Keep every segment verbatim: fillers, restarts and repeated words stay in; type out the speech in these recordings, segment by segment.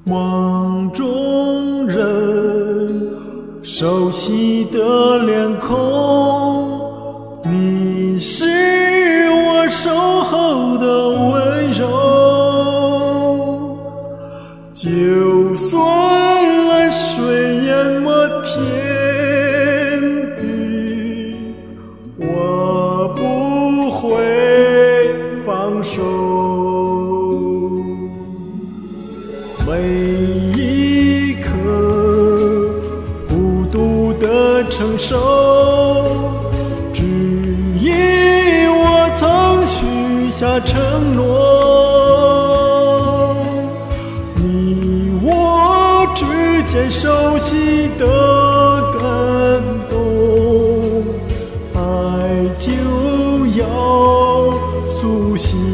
梦中人，熟悉的脸孔，你是我守候的温柔。就算泪水淹没天地，我不会放手。每一刻孤独的承受，只因我曾许下承诺。你我之间熟悉的感动，爱就要苏醒。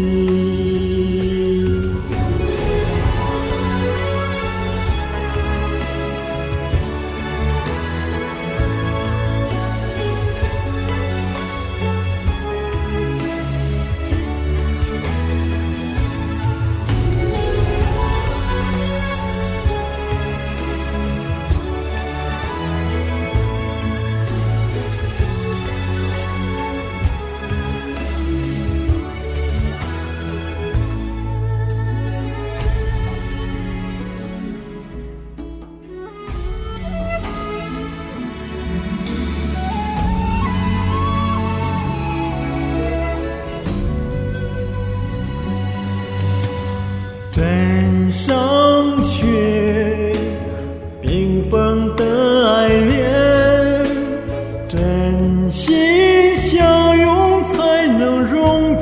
枕上雪，缤纷的爱恋，真心相拥才能溶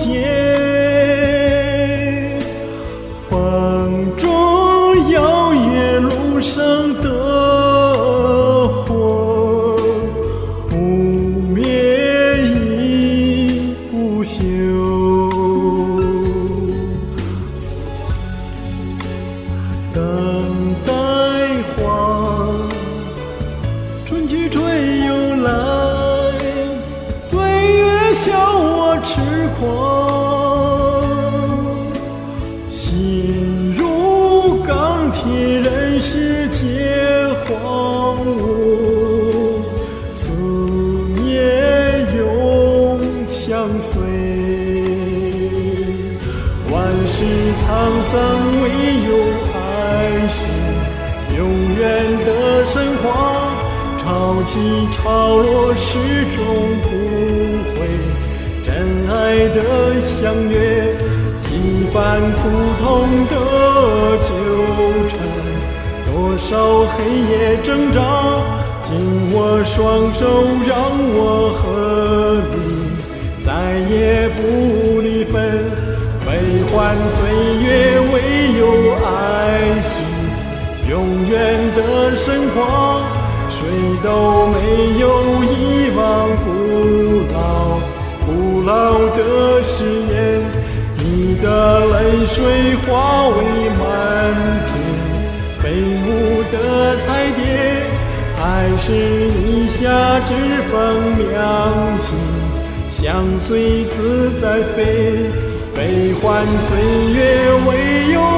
解。风中摇曳路上的火，不灭亦不休。等待花，春去春又来，岁月笑我痴狂。心如钢铁，人世皆荒芜，思念永相随。万事沧桑，唯有爱是永远的神话，潮起潮落始终不会，真爱的相约，几番苦痛的纠缠，多少黑夜挣扎，紧握双手，让我和你再也不离分。悲欢岁月，唯有爱是永远的神话，谁都没有遗忘古老古老的誓言。你的泪水化为满天飞舞的彩蝶，爱是你下指缝两心，相随自在飞。悲欢岁月，唯有